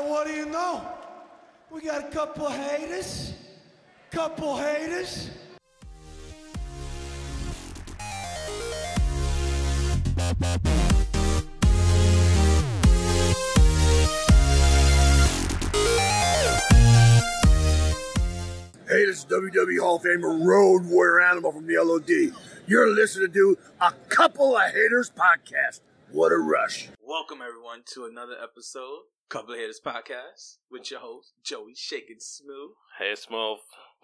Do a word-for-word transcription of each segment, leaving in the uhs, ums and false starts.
And what do you know? We got a couple haters. Couple haters. Hey, this is W W E Hall of Famer Road Warrior Animal from the L O D. You're listening to a Couple of Haters podcast. What a rush. Welcome, everyone, to another episode, Couple of Haters podcast, with your host, Joey Shakin' Smooth. Hey, Smooth.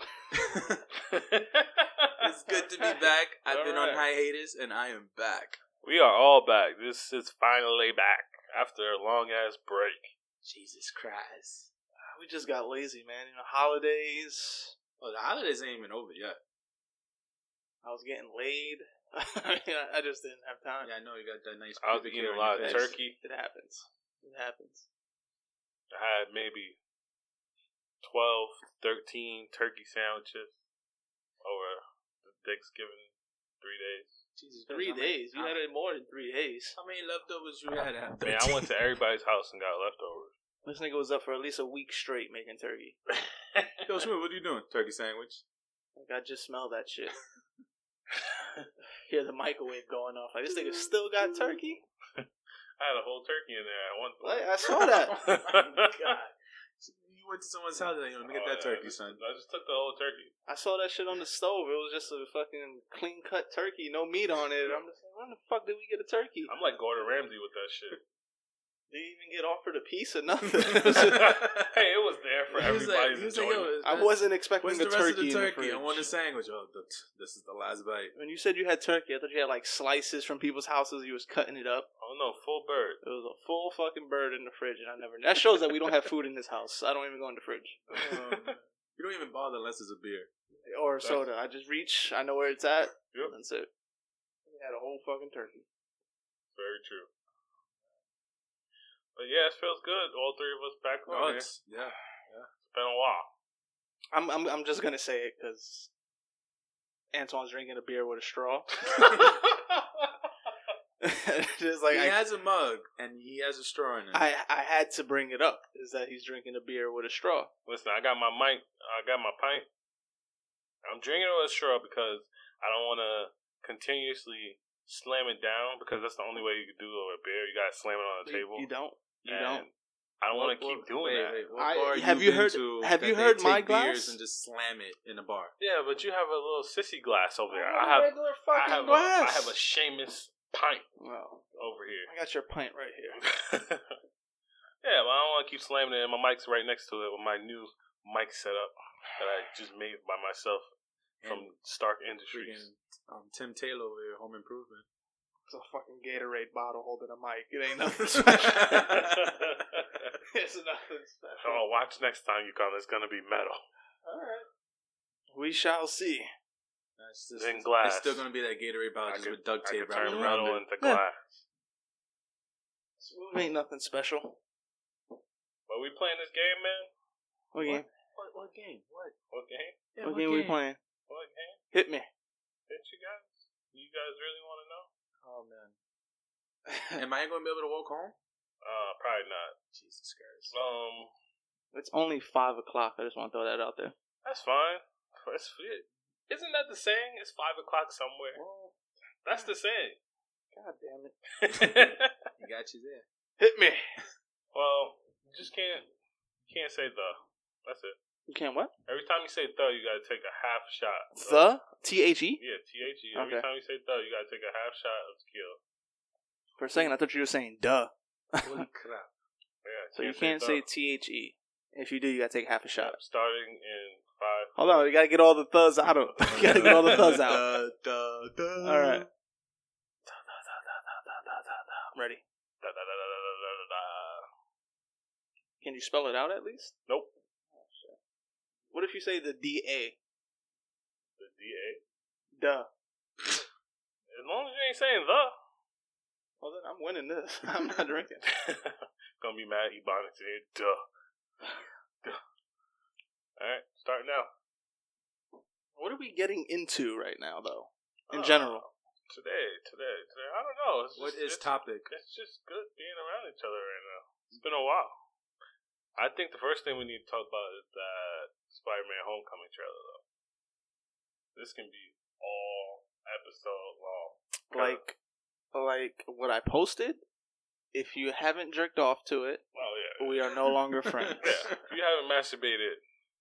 It's good to be back. I've All been right. on hiatus, and I am back. We are all back. This is finally back after a long-ass break. Jesus Christ. We just got lazy, man. You know, holidays. Well, the holidays ain't even over yet. I was getting laid. I mean, I just didn't have time. Yeah, I know you got that nice I was pubic eating hair a on lot your of face. turkey. It happens. It happens. I had maybe twelve, thirteen turkey sandwiches over the Thanksgiving three days. Jesus Three Christ, days. You how had many, it more than three days. How many leftovers you had? After Man, I went to everybody's house and got leftovers. This nigga was up for at least a week straight making turkey. Yo, Smooth, what are you doing? Turkey sandwich? Like, I just smell that shit. Hear the microwave going off. Like, this nigga still got turkey? I had a whole turkey in there at one point. Like, I saw that. God. You went to someone's house and you know, let me get Oh, that yeah, turkey, I just, son. I just took the whole turkey. I saw that shit on the stove. It was just a fucking clean cut turkey, no meat on it. I'm just like, when the fuck did we get a turkey? I'm like Gordon Ramsay with that shit. Didn't even get offered a piece or nothing. Hey, it was there for He was like- everybody's he was like, enjoyment. yo, I wasn't expecting Where's a the rest of turkey the in the turkey? I fridge. want a sandwich. Oh, th- this is the last bite. When you said you had turkey, I thought you had like slices from people's houses. You was cutting it up. Oh no, full bird. It was a full fucking bird in the fridge, and I never. That shows that we don't have food in this house. I don't even go in the fridge Um, you don't even bother unless it's a beer. or soda. I just reach. I know where it's at. Yep. That's it. We had a whole fucking turkey. Very true. But yeah, it feels good. All three of us back on Oh, here. it's, yeah. It's been a while. I'm I'm I'm just gonna say it because Antoine's drinking a beer with a straw. Just like he I, has a mug and he has a straw in it. I I had to bring it up. Is that he's drinking a beer with a straw? Listen, I got my mic. I got my pint. I'm drinking it with a straw because I don't want to continuously slam it down because that's the only way you can do it with a beer. You gotta slam it on the You, table. you don't. You And don't. I don't want to What- keep what- doing wait, that. wait, what I- bar have you been heard- to have that you they heard take my beers glass? and just slam it in a bar? Yeah, but you have a little sissy glass over there. I I have. regular I fucking have. glass. A, I have a Seamus pint Well, over here. I got your pint right here. Yeah, but I don't want to keep slamming it. And my mic's right next to it with my new mic setup that I just made by myself from Stark Industries. Freaking um, Tim Taylor over here, Home Improvement. It's a fucking Gatorade bottle holding a mic. It ain't nothing special. It's nothing special. Oh, watch next time you come. It's gonna be metal. All right. We shall see. That's just, In glass. It's still going to be that Gatorade bottle I just could, with duct I tape could turn wrapped around metal it. into glass. Smooth ain't nothing special. But we playing this game, man. What game? What, what game? What? What game? Yeah, What game we playing? What game? Hit me. Did you guys? You guys really want to know? Oh, man. Am I going to be able to walk home? Uh, probably not. Jesus Christ. Um, It's only five o'clock. I just want to throw that out there. that's fine. That's it. Isn't that the saying? It's five o'clock somewhere. That's the saying. God damn it. He got you there. Hit me. Well, you just can't. You can't say the. That's it. You can't what? Every time you say the, you gotta take a half shot. of- The? T H E? Yeah, T H E. Every Okay. time you say the, you gotta take a half shot of tequila. For a second, I thought you were saying duh. Holy crap. Yeah. So you can't say the. T H E. If you do, you gotta take half a shot. Starting in five. Hold on, we gotta get all the thuds out of We gotta get all the thuds out. Da, da, da. All right. I'm ready. Da, da, da, da, da, da, da, da. Can you spell it out at least? Nope. What if you say the D A? The D A. Duh. As long as you ain't saying the. Well, then I'm winning this. I'm not drinking. Gonna be mad. Ebonics in here. Duh. Duh. All right, start now. What are we getting into right now, though? In Uh, general. Today, today, today. I don't know. It's just, What is it's, topic? It's just good being around each other right now. It's been a while. I I think the first thing we need to talk about is that Spider-Man Homecoming trailer, though. This can be all episode long. Like, like what I posted. If you haven't jerked off to it, oh yeah, we are no longer friends. Yeah. If you haven't masturbated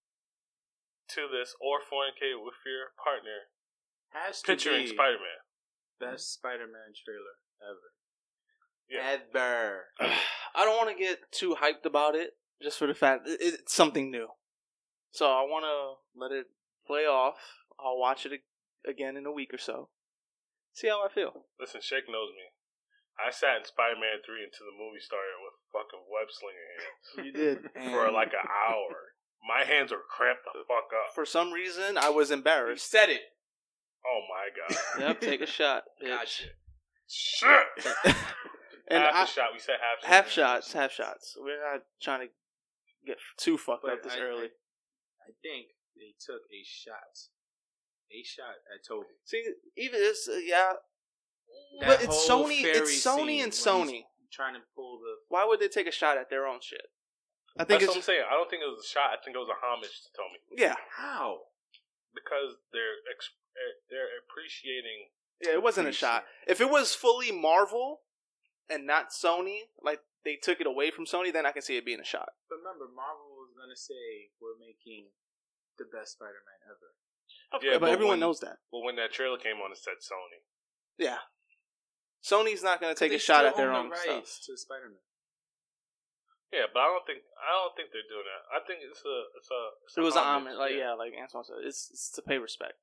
to this or fornicated with your partner, Has to picturing be Spider-Man. best Spider-Man trailer ever. Yeah. Ever. I don't want to get too hyped about it, just for the fact that it's something new. So I want to let it play off. I'll watch it again in a week or so. See how I feel. Listen, Shake knows me. I sat in Spider-Man three until the movie started with fucking web slinger hands. You did. For like an hour. My hands were cramped the fuck up. For some reason, I was You embarrassed. said it. Oh my god. Yep, take a shot, bitch. Gotcha. Shit! And half I, a shot. We said half shot. half shots, half shots. We're not trying to get too fucked But up this I, early. I, I think they took a shot. A shot at Toby. See, even this, uh, yeah. That But it's whole Sony. fairy It's Sony scene and when Sony. he's trying to pull the. Why would they take a shot at their own shit? I think That's it's what I'm just, saying. I don't think it was a shot. I think it was a homage to Tommy. yeah, How? Because they're ex- eh, they're appreciating. yeah. It wasn't a shot. If it was fully Marvel and not Sony, like they took it away from Sony, then I can see it being a shot. But remember, Marvel was gonna say we're making the best Spider-Man ever. Yeah, but, but everyone when- knows that. Well, when that trailer came on, it said Sony. Yeah, Sony's not going to take They a shot still at their own own the stuff. rights to Spider-Man. Yeah, but I don't think I don't think they're doing that. I think it's a it's a. It's It was a an homage. homage, like yeah, like Antoine said, it's, it's to pay respect.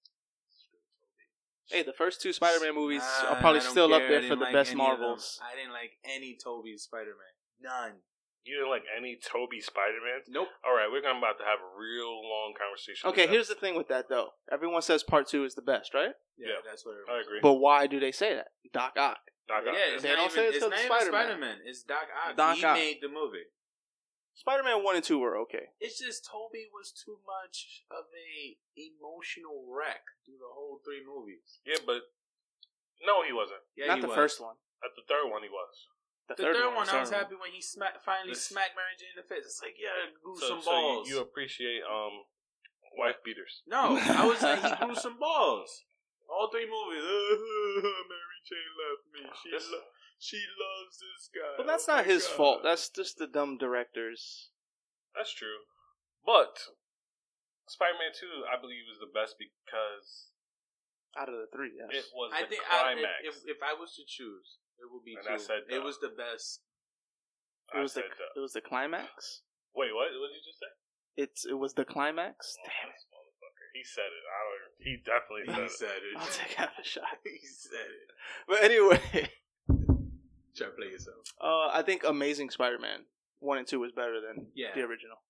Hey, the first two Spider-Man movies Nah, are probably I don't still up care. I there for didn't the like best any of them. Marvels. I didn't like any Toby Spider-Man. None. You didn't like any Toby Spider-Man? Nope. All right, we're gonna about to have a real long conversation. Okay, this here's the thing with that though. Everyone says part two is the best, right? Yeah, Yeah. that's what it I was. agree. But why do they say that? Doc Ock. Doc Ock. Yeah, it's They not don't say even, it's it's 'cause not of even Spider-Man. Spider-Man. It's Doc Ock. Doc he Ock. made the movie. Spider-Man one and two were okay. It's just Toby was too much of a emotional wreck through the whole three movies. Yeah, but no, he wasn't. Yeah, Not he the was. first one. At the third one, he was. The, The third, one, was I was terrible. happy when he smack, finally This- smacked Mary Jane in the face. It's like, yeah, grew So, some so balls. you, you appreciate um wife beaters. No, I was like, he grew some balls. All three movies. Mary Jane left me. She This- lo- she loves this guy. But that's Oh not my his God. fault. That's just the dumb directors. That's true. But Spider-Man two, I believe, is the best because Out of the three, yes. it was I the think I, climax. if if I was to choose, it would be And two. I said it duh. was the best. It I was the said that. it was the climax. Wait, what? What did you just say? It's it was the climax. Oh, this motherfucker. He said it. I don't. He definitely said He it. said it. I'll take half a shot. He said it. But anyway, Try to play yourself. uh, I think Amazing Spider-Man one and two is better than Yeah. the original.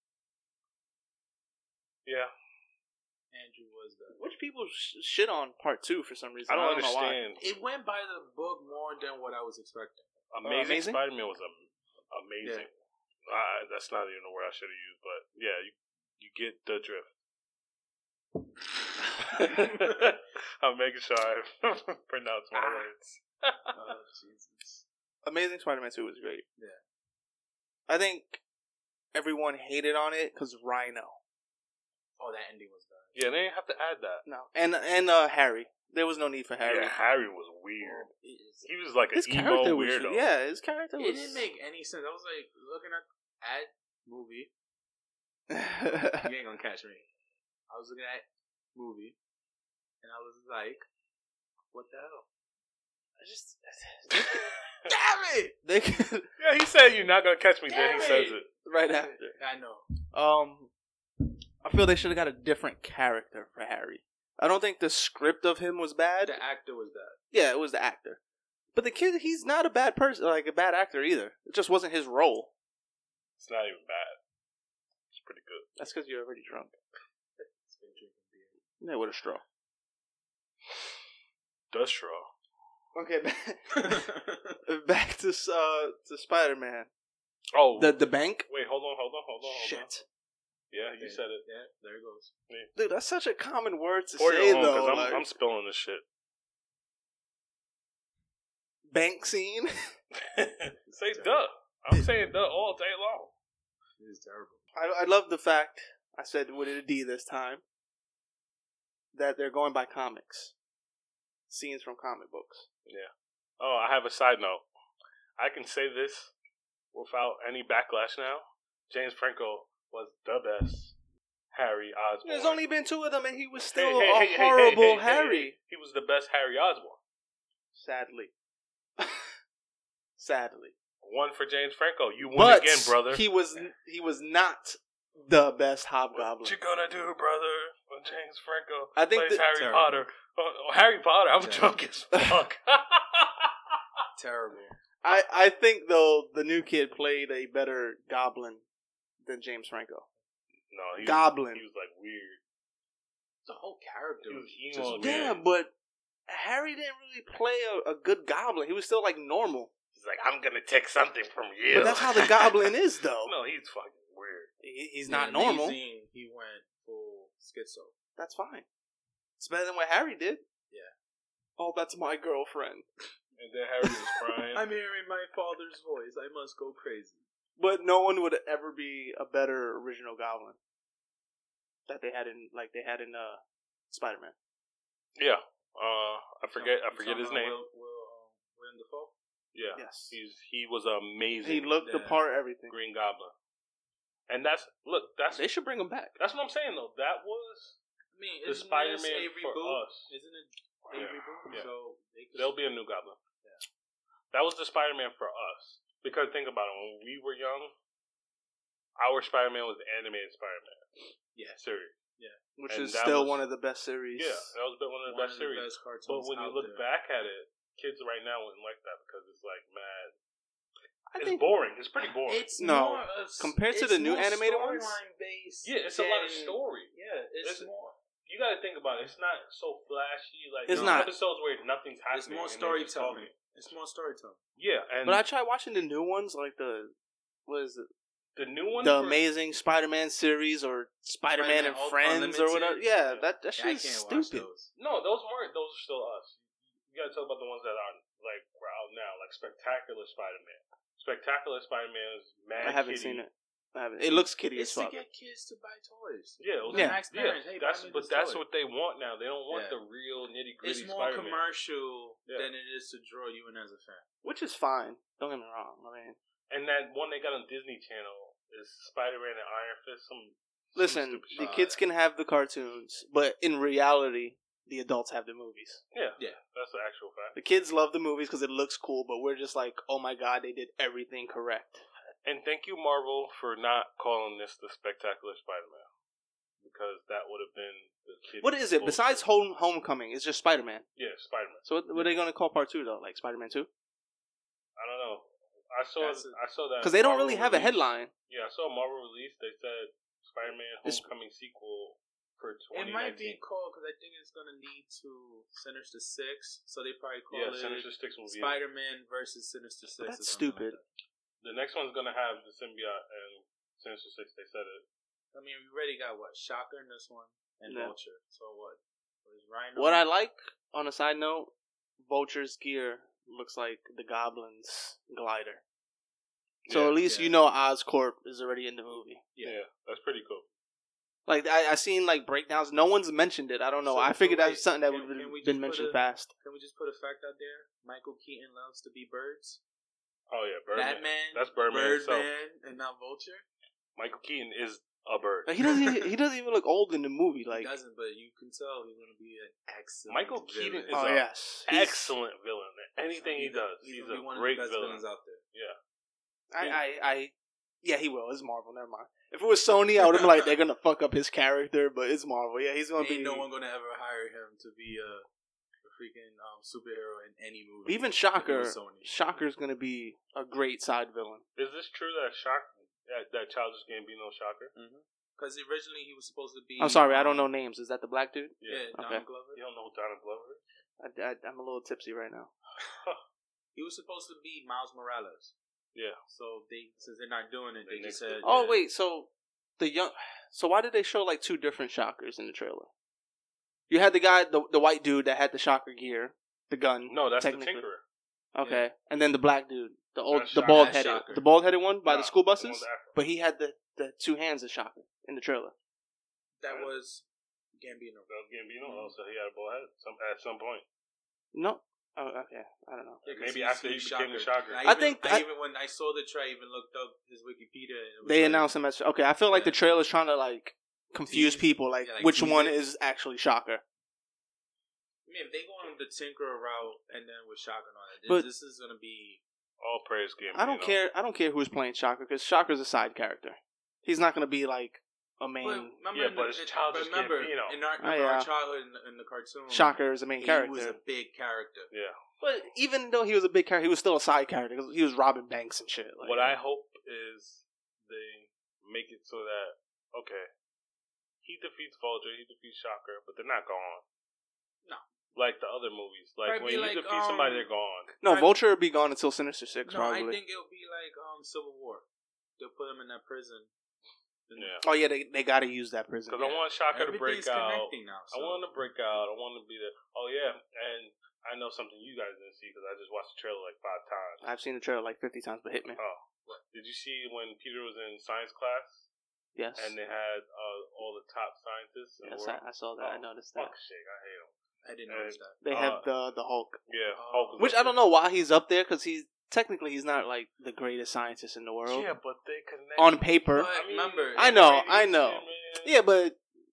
Yeah, Andrew was the. Which people sh- shit on part two for some reason. I don't, know why. understand. It went by the book more than what I was expecting. Amazing, Amazing? Spider-Man was am- amazing. Uh, that's not even the word I should have used, but yeah, you you get the drift. I'm making sure I pronounce my Ah. words. Oh Jesus! Amazing Spider-Man two was great. Yeah. I think everyone hated on it because Rhino. Oh, that ending was done. Yeah, they didn't have to add that. No, and and uh, Harry. There was no need for Harry. Yeah, Harry was weird. It, is- He was like an His emo character was weirdo. yeah. His character it was. didn't make any sense. I was like looking at at movie. make. You ain't gonna catch me. I was looking at movie, and I was like, "What the hell?" I just. Damn it! They could, Yeah, he said you're not gonna catch me. Then he Damn says it. it. right after. I know. Um, I feel they should have got a different character for Harry. I don't think the script of him was bad. The actor was that. Yeah, it was the actor. But the kid, he's not a bad person, like a bad actor either. It just wasn't his role. It's not even bad. It's pretty good. That's because you're already drunk. It's been drinking beer. Yeah, with a straw. The straw. Okay, back, back to uh to Spider-Man. Oh, The the bank. wait, hold on, hold on, hold on, hold on. Shit, Yeah, you said it. Yeah, there it goes. dude, that's such a common word to Pour say your own, though. because I'm, like, I'm spilling this shit. bank scene. Say duh. I'm saying duh all day long. It was terrible. I, I love the fact, I said with a D this time, that they're going by comics. Scenes from comic books. Yeah. Oh, I have a side note. I can say this without any backlash now. James Franco was the best Harry Osborn. There's only been two of them, and he was still Hey, hey, a hey, hey, horrible hey, hey, hey, Harry. hey. He was the best Harry Osborn. Sadly. Sadly. One for James Franco. You won But again, brother. he was he was not the best Hobgoblin. What you gonna do, brother? When James Franco I think plays that- Harry Terrible. Potter. Oh, oh, Harry Potter, I'm Terrible. drunk as fuck. Terrible. I, I think, though, the new kid played a better Goblin than James Franco. No, he Goblin. Was, he was like weird. The whole character He was was just emo, weird. Yeah, but Harry didn't really play a, a good Goblin. He was still, like, normal. He's like, I'm gonna take something from you. But that's how the Goblin is, though. No, he's fucking weird. He, he's In not normal. Amazing, he went full schizo. That's fine. It's better than what Harry did. Yeah. Oh, that's my girlfriend. And then Harry was crying. I'm hearing my father's voice. I must go crazy. But no one would ever be a better original Goblin that they had in, like they had in uh, Spider-Man. Yeah. Uh, I forget. I You forget his talking name. about Will, Will, um, Willem Dafoe? Yeah. Yes. He's he was amazing. He looked the Yeah. part, everything. Green Goblin. And that's look. That's They should bring him back. that's what I'm saying though. That was I mean, The isn't Spider-Man this a for reboot? us. Isn't it a Yeah. reboot? Yeah. So they could there'll be a new Goblin. That was the Spider-Man for us. Because think about it, when we were young, our Spider-Man was the animated Spider-Man Yeah. series. Which And is that still was- one of the best series. Yeah, that was one of the one best of the series. best cartoons But when you out look there. back at it, kids right now wouldn't like that because it's like mad. I It's think boring. It's pretty boring. It's No. more of, Compared to it's the new more animated ones? storyline based. yeah, it's a lot of than- story. Yeah, it's, It's- more. You got to think about it. It's not so flashy. Like It's there's not. episodes where nothing's happening. It's more and they're just storytelling. talking. It's more storytelling. Yeah, and But I tried watching the new ones, like the what is it? the new one, The for- Amazing Spider-Man series or Spider-Man and Spider-Man Friends or Unlimited? whatever. Yeah, Yeah. that that Yeah, shit I is can't watch stupid. those. No, those weren't. Those are still us. You got to talk about the ones that are like we're out now, like Spectacular Spider-Man. Spectacular Spider-Man is mad. I haven't kiddie. seen it. I haven't. It looks kiddie It's as to fuck. get kids to buy toys. Yeah, it was Yeah. Ask yeah. parents, hey, buy that's me but this that's toy. what they want now. They don't want Yeah. the real nitty gritty It's more Spider-Man. commercial Yeah. than it is to draw you in as a fan. Which is fine. Don't get me wrong. I mean, And that one they got on Disney Channel is Spider-Man and Iron Fist. Some some listen, stupid the shit. kids can have the cartoons, but in reality, the adults have the movies. Yeah, Yeah. that's the actual fact. The kids love the movies because it looks cool, but we're just like, oh my god, they did everything correct. And thank you, Marvel, for not calling this the Spectacular Spider-Man, because that would have been the kid. What is it besides Home Homecoming? It's just Spider-Man. Yeah, Spider-Man. So what, what are they going to call part two though? Like Spider-Man two? I don't know. I saw. That's a- I saw that Because they don't Marvel really have a release. headline. Yeah, I saw a Marvel release. They said Spider-Man It's- Homecoming sequel for It twenty nineteen. might be called because I think it's going to lead to Sinister Six, so they probably call Yeah, it Sinister Six will be. Spider-Man versus Sinister Six. That's or something stupid. Like The next one's gonna have the symbiote and Sinister Six. They said it. that. I mean, we already got what Shocker in this one and Yeah. Vulture. So what? What is Rhino? What I like, on a side note, Vulture's gear looks like the Goblin's glider. So Yeah, at least yeah. you know Oscorp is already in the movie. Yeah, Yeah. that's pretty cool. Like I, I seen like breakdowns. No one's mentioned it. I don't know. So- I figured so that wait, was something that can- would can have we been just mentioned put a- fast. Can we just put a fact out there? Michael Keaton loves to be birds. Oh yeah, Birdman. Batman. That's Birdman himself. Birdman, and not Vulture. Michael Keaton is a bird. Like, he doesn't. Even, he doesn't even look old in the movie. Like, he doesn't, but you can tell he's going to be an excellent. Michael Keaton villain. is oh a yes, He's- Excellent villain. Anything he does, he's, gonna a be one great of the best villain. villains out there. Yeah. I, I, I, yeah, he will. It's Marvel. Never mind. If it was Sony, I would have been like, they're gonna fuck up his character. But it's Marvel. Yeah, he's gonna Ain't be. no one going to ever hire him to be a, a freaking um, superhero in any movie. Even if it Shocker. was Sony. Shocker's gonna be a great side villain. Is this true that Shock that, that Childish Gambino Shocker? Because originally he was supposed to be. I'm sorry, I don't know um, names. Is that the black dude? Yeah, Okay. Donald Glover. You don't know who Donald Glover is? I, I, I'm a little tipsy right now. He was supposed to be Miles Morales. Yeah. So they, since they're not doing it, They they, just nixed said. it. Oh yeah. wait, so the young. So why did they show like two different Shockers in the trailer? You had the guy, the the white dude that had the Shocker gear, the gun. No, that's the technically. Tinkerer. Okay, and then the black dude, The old, That's the Shocker. bald That's headed, Shocker. the bald headed one by Nah, the school the one buses. with Afro. But he had the, the two hands of Shocker in the trailer. That was Gambino. That was Gambino. Also, he had a bald head some, at some point. No. Oh, okay. I don't know. Yeah, 'cause Maybe he's- after he he's became the Shocker. I, I even, think I, I- even when I saw the trailer, I even looked up his Wikipedia. And it was They like, announced him as okay. I feel like the Yeah. trailer's trying to like confuse Tease. people, like, Yeah, like which tease one it. is actually Shocker. I mean, if they go on the Tinkerer route and then with Shocker on it, But- this is gonna be. All praise Gambino. I don't care. I don't care who's playing Shocker because Shocker's a side character. He's not going to be like a main. But remember, Yeah, in but the, it's it- childish but remember, Gambino. in our, Oh, remember yeah. our childhood in the, in the cartoon, Shocker is the main he character. was a big character. Yeah. But even though he was a big character, he was still a side character because he was robbing banks and shit. Like, What I hope is they make it so that, okay, he defeats Vulture, he defeats Shocker, but they're not gone. No. Like the other movies. Like Probably when you like, defeat somebody, um, they're gone. no, I- Vulture will be gone until Sinister Six, No, probably. I think it'll be like um Civil War. They'll put him in that prison. And Yeah. Oh yeah, they they got to use that prison. Because I want Shocker to break Everything's out. connecting now. I So. want him to break out. I want him to be there. Oh, yeah. And I know something you guys didn't see because I just watched the trailer like five times. I've seen the trailer like fifty times, but hit me. Oh. Did you see when Peter was in science class Yes, and they had uh, all the top scientists in yes, the world? I, I saw that. I Oh, noticed that. Fuck shit, I hate him. I didn't And- notice that. They Uh, have the the Hulk, Yeah, Oh. Hulk was which up I don't there. know why he's up there because he's technically he's not like the greatest scientist in the world Yeah, but they connect. on paper. But remember, I know, I radiation, know. man. Yeah, but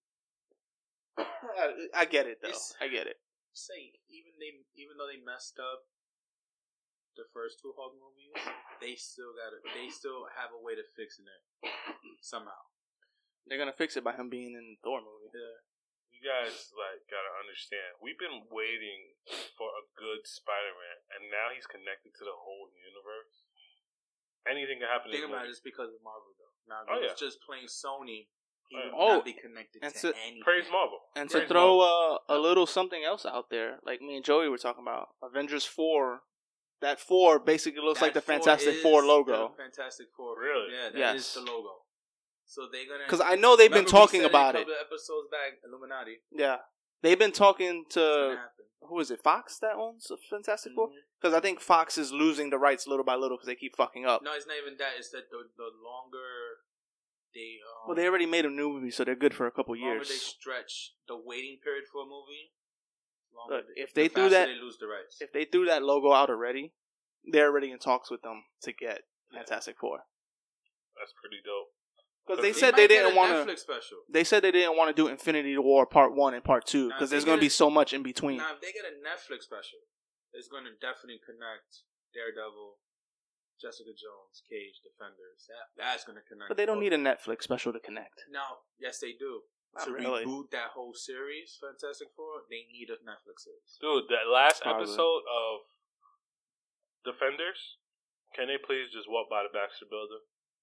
I, I get it though. It's- I get it. say even they even though they messed up the first two Hulk movies, they still got it. They still have a way to fixing it somehow. They're gonna fix it by him being in the Thor movie. Yeah. You guys like gotta understand. We've been waiting for a good Spider-Man, and now he's connected to the whole universe. Anything can happen. in Think this about it, movie. it's because of Marvel though. Now if Oh, it yeah. was just plain Sony, he Oh, would yeah. Oh, not be connected and to so- anything. Praise Marvel. And Praise to throw Marvel. uh, a little something else out there, like me and Joey were talking about, Avengers four. That four basically looks like the That Fantastic is Four logo. the Fantastic Four. Really? Yeah, that is Yes. the logo. So they're gonna Because I know they've been Remember we talking said about a it. couple of episodes back, Illuminati. Yeah, they've been talking It's gonna to happen. who is it? Fox that owns Fantastic Four? Mhm. Because I think Fox is losing the rights little by little because they keep fucking up. No, it's not even that. It's that the the longer they um, Well, they already made a new movie, so they're good for a couple longer years. they stretch the waiting period for a movie. longer Look, they- if the they do faster that- they lose the rights. If they threw that logo out already, they're already in talks with them to get Yeah. Fantastic Four. That's pretty dope. Because they They said might they get didn't a want Netflix to. special. They said they didn't want to do Infinity War Part One and Part Two Nah, because they there's going to get be it- so much in between. Now, if they get a Netflix special, it's going to definitely connect Daredevil, Jessica Jones, Cage, Defenders. That that's going to connect. But they don't both. need a Netflix special to connect. Now, yes, they do. Not to really. reboot that whole series, Fantastic Four, they need a Netflix series. Dude, that last Probably. episode of Defenders, can they please just walk by the Baxter Building?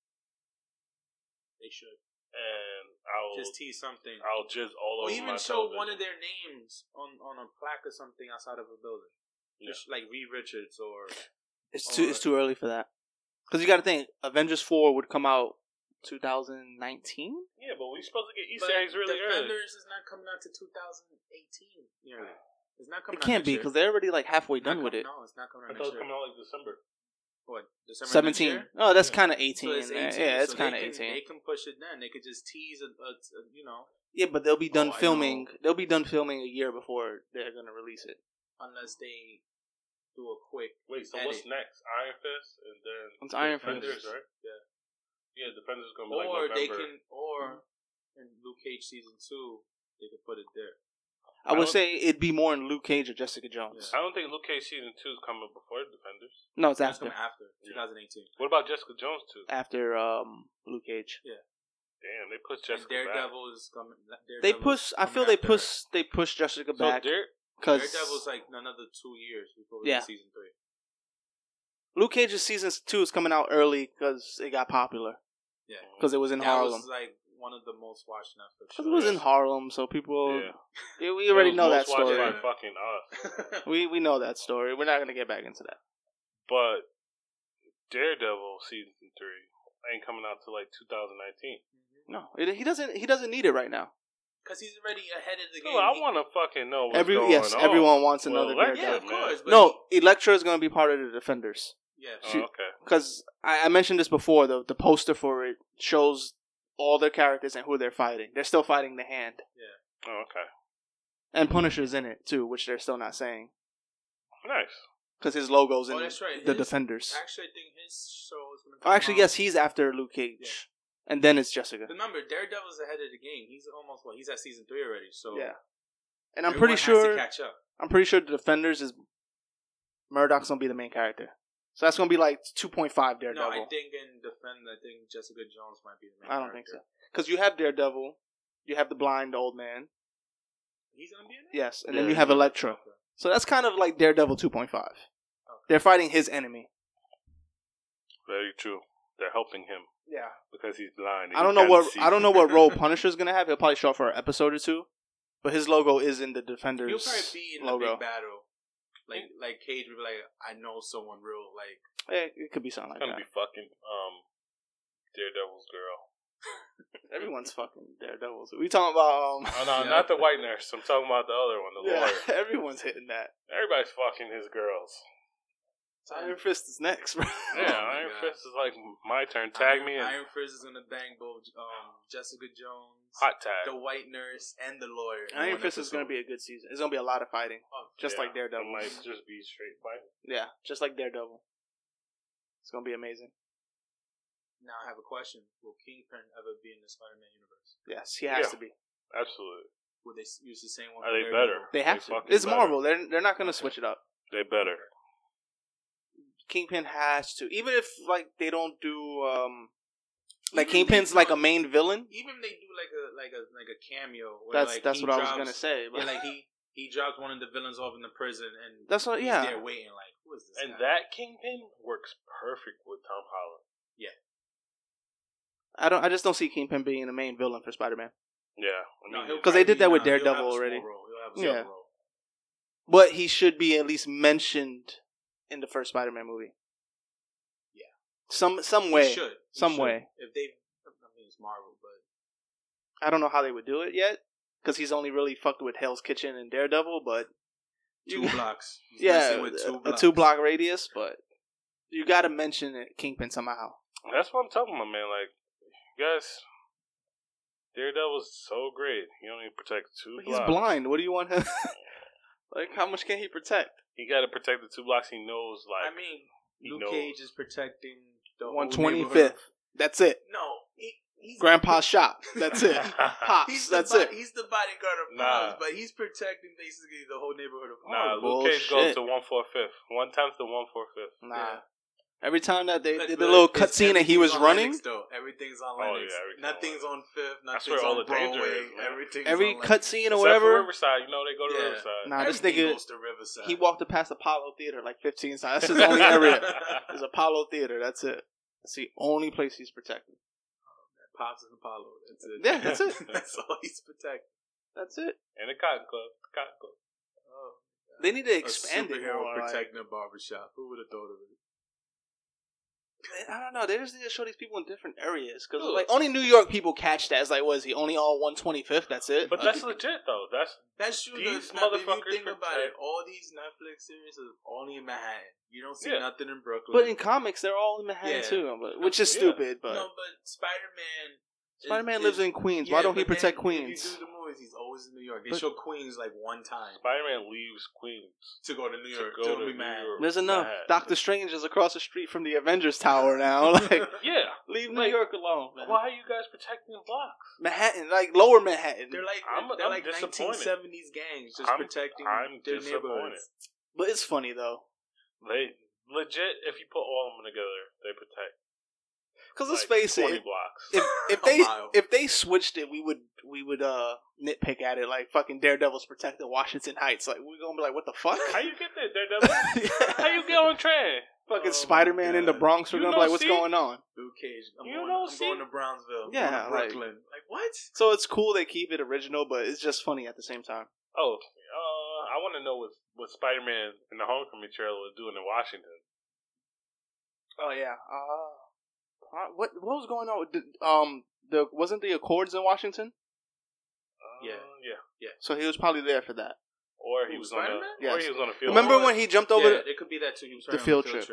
They should And I'll just tease something, I'll just all or over even my show television. one of their names on, on a plaque or something outside of a building, Yeah. just like Reed Richards or It's too. Or- It's too early for that. Because you got to think, Avengers Four would come out twenty nineteen. Yeah, but we supposed to get Easter But eggs really early. Defenders is not coming out to two thousand eighteen nearly. It's not coming. It out can't next be year. because they're already like halfway It's not done with com- it. No, it's not coming I out thought next it was year. coming out like December. What? December Seventeen. next year? Oh, that's Yeah. kind of eighteen. So it's man. eighteen. Yeah, it's so kind of they can- eighteen. They can push it then. They could just tease a, a, a you know, Yeah, but they'll be done Oh, I filming. know. They'll be done filming a year before they're gonna release it. unless they do a quick. Wait, so edit. what's next? Iron Fist, and then It's Iron Defenders, Fist. right? Yeah. Yeah, Defenders is gonna be like Or November. they can, or in Luke Cage season two, they could put it there. I I would don't- say it'd be more in Luke Cage or Jessica Jones. I don't think Luke Cage season two is coming before Defenders. No, it's That's after. coming after Yeah. twenty eighteen. What about Jessica Jones two? After um Luke Cage. Damn, they pushed And Jessica back. Daredevil is coming. Daredevil's They push. I coming feel they after push. They push Jessica So back Dare, because Daredevil's like another two years before we Yeah. get season three. Luke Cage's season two is coming out early because it got popular Yeah, because it was in that Harlem. was like one of the most watched Netflix Because shows. it was in Harlem, so people. yeah. Yeah, we already It was know that most watched story. by fucking us. We we know that story. We're not gonna get back into that. But Daredevil season three ain't coming out till like two thousand nineteen. No, it, he doesn't. He doesn't need it right now. Because he's already ahead of the game. Dude, I He- want to fucking know what's Every going yes, on. everyone wants Well, another Elektra, Daredevil. Yeah, of course. man. But No, Elektra is gonna be part of the Defenders. Yeah. Oh, She- okay. Because I, I mentioned this before. The the poster for it shows all their characters and who they're fighting. They're still fighting the Hand, Oh, okay. and Punisher's in it too, which they're still not saying Nice. because his logo's in Oh, that's right. the His- Defenders. Actually, I think his show is going to Oh, come actually, out. yes, he's after Luke Cage, Yeah. and then it's Jessica. Remember, Daredevil's ahead of the game. He's almost what? He's at season three already. So Yeah, and I'm everyone pretty has sure to catch up. I'm pretty sure the Defenders is Murdoch's gonna be the main character. So that's gonna be like two point five Daredevil. No, I think in Defend, I think Jessica Jones might be the main I don't think so. character. Because you have Daredevil, you have the blind old man, He's going to be in it? yes, and Yeah, then you have yeah. Elektra. Okay. So that's kind of like Daredevil two point five. Okay. They're fighting his enemy. Very true. They're helping him Yeah. because he's blind. and I he don't know can't what see. I don't know what role Punisher's gonna have. He'll probably show up for an episode or two, but his logo is in the Defenders He'll probably be in logo. the big battle. Like, like Cage would be like, I know someone real. Like, Eh, it could be something It's like gonna that. be fucking um, Daredevil's girl. Everyone's fucking Daredevils. We talking about um. Oh no, Yeah. not the white nurse. I'm talking about the other one, the Yeah, lawyer. everyone's hitting that. Everybody's fucking his girls. Iron Fist is next, bro. Yeah, Oh my Iron God. Fist is like my turn. Tag Iron, me in. Iron Fist is gonna bang both um, Jessica Jones, Hot tag. the White Nurse, and the lawyer. in Iron one Fist is gonna episode. be a good season. It's gonna be a lot of fighting, Oh, just Yeah, like Daredevil. It might just be straight fighting. Yeah, just like Daredevil. It's gonna be amazing. now I have a question: will Kingpin ever be in the Spider-Man universe? Yes, he has Yeah. to be. Absolutely. Would they use the same one? Are for they Daredevil? better? They have They to. fucking It's better. Marvel. They're they're not gonna switch it up. They better. Kingpin has to, even if like they don't do um, like Even Kingpin's they like a don't- main villain. Even if they do like a like a like a cameo. Where That's like that's he what I was drops- gonna say. But Yeah, like he he drops one of the villains off in the prison, and That's what- he's yeah. there waiting. Like, who is this? And guy? that Kingpin works perfect with Tom Holland. I don't. I just don't see Kingpin being the main villain for Spider-Man. Yeah. I No, mean, he'll 'Cause they probably did that be- with no, he'll Daredevil have a small already. role. He'll have a small Yeah. role. But he should be at least mentioned in the first Spider-Man movie. Yeah. Some some He way. should. He Some should. way. If they, I mean, it's Marvel, but I don't know how they would do it yet, because he's only really fucked with Hell's Kitchen and Daredevil. But two you- blocks. He's yeah, messing with two a, a blocks. two block radius. But you got to mention it, Kingpin somehow. that's what I'm talking about, man. Like, you guys, Daredevil's so great. He only protects two But he's blocks. blind. What do you want him? Like, how much can he protect? He got to protect the two blocks he knows, like, I mean, he Luke knows. Cage is protecting the whole One neighborhood. twenty-fifth. That's it. No, he, he's Grandpa's shop. That's it. Pops. He's the That's bo- it. He's the bodyguard of Nah. Pops, but he's protecting basically the whole neighborhood of Nah, Pops. Luke Cage goes Bullshit. to one four fifth. One tenth to one four fifth. Nah. Yeah. Every time that they But- did but the little it's- cutscene and he was everything's on running, Lennox, though. Everything's on Oh, Lennox. yeah, everything's on Nothing's on Fifth. That's Nothing's where all on the danger Broadway. is, man. Everything's every on Lennox. cutscene or Except for whatever, Riverside, you know they go to Yeah. Riverside. Nah, this Everything nigga- goes to Riverside. he walked past Apollo Theater like fifteen times. That's his only area. It's Apollo Theater. That's it. That's the only place he's protected. Pops and Apollo. That's it. Yeah, that's it. That's all he's protecting. That's it. And the Cotton Club. The Cotton Club. Oh, They need to a expand it superhero more. Like, protecting a barbershop. Who would have thought of it? I don't know. They just need to show these people in different areas because Ugh. like only New York people catch that. It's like, was he only on one twenty-fifth? That's it. But that's legit, though. That's That's true. These These motherfuckers. motherfuckers If you think about it, protect- all these Netflix series are only in Manhattan. You don't see Yeah. nothing in Brooklyn. But in comics, they're all in Manhattan Yeah. too, but, which is Yeah. stupid. But no, but Spider Man. Spider-Man lives in Queens. Why don't he protect If Queens? you do the movies, he's always in New York. They But- show Queens like one time Spider-Man leaves Queens to go to New to York. go to to be New mad. York. There's enough. Manhattan. Doctor Strange is across the street from the Avengers Tower now. Like, Yeah. leave New Like, York alone, man. Why are you guys protecting the blocks? Manhattan, like lower Manhattan. They're like I'm- they're I'm like disappointed. nineteen seventies gangs just I'm- protecting I'm their disappointed. neighborhoods. But it's funny though, They legit, if you put all of them together, they protect. because let's like, face twenty it. blocks. If if A they mile. if they switched it, we would we would uh nitpick at it like fucking Daredevil's protecting Washington Heights. Like we're gonna be like, what the fuck? How you get there, Daredevil? How you get on train? Fucking Oh, Spider Man my in the God. Bronx. We're You gonna be know, like, what's see? going on? Luke Cage. I'm, You going, don't I'm see- going to Brownsville. I'm Yeah, going to like- Brooklyn. Like, what? So it's cool they keep it original, but it's just funny at the same time. Oh, uh, I want to know what what Spider-Man in the Homecoming trailer was doing in Washington. Oh yeah. Uh, what what was going on with the, um the wasn't the Accords in Washington? Uh, Yeah. yeah. So he was probably there for that. Or he Who, was on a, Spider-Man? or Yes. he was on a field. Remember Oh, when he jumped over yeah, the, it could be that too. He was the trying on field a trip. trip.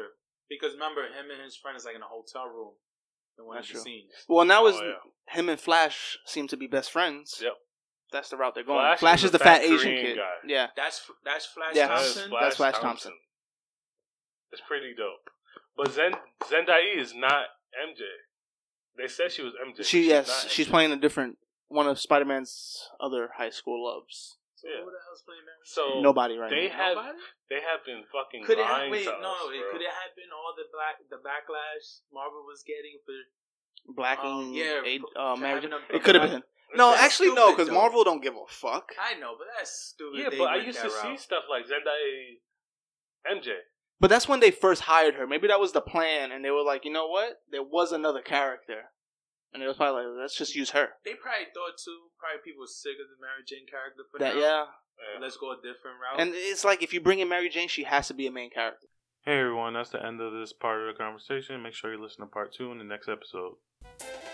Because remember, him and his friend is like in a hotel room in one That's of the true. scenes. Well, now is Oh, yeah. him and Flash seem to be best friends. Yep. That's the route they're going. Flash Flash, is is the the fat, fat Asian Korean kid. guy. Yeah. That's that's Flash Yes. That is Thompson. That's Flash Thompson. It's pretty dope. But Zen Zendaya is not M J. They said she was M J. She she's yes, not she's M J. playing a different one of Spider-Man's other high school loves. So Yeah. who the hell's playing Mary Jane? So Nobody right they now. have Nobody? they have been fucking Could it have lying wait, to no, us, it, bro. could it have been all the black the backlash Marvel was getting for Blacking, Um, yeah, a, for- uh, for Mary having Jane. a- It could have been. No, That's actually, no, stupid, because though. Marvel don't give a fuck. I know, but that's stupid. Yeah, they but I went used that to see route. stuff like Zendaya M J. But that's when they first hired her. Maybe that was the plan, and they were like, you know what? There was another character, and it was probably like, let's just use her. They probably thought too. Probably people were sick of the Mary Jane character for That now. yeah. Yeah. Let's go a different route. And it's like if you bring in Mary Jane, she has to be a main character. Hey everyone, that's the end of this part of the conversation. Make sure you listen to part two in the next episode.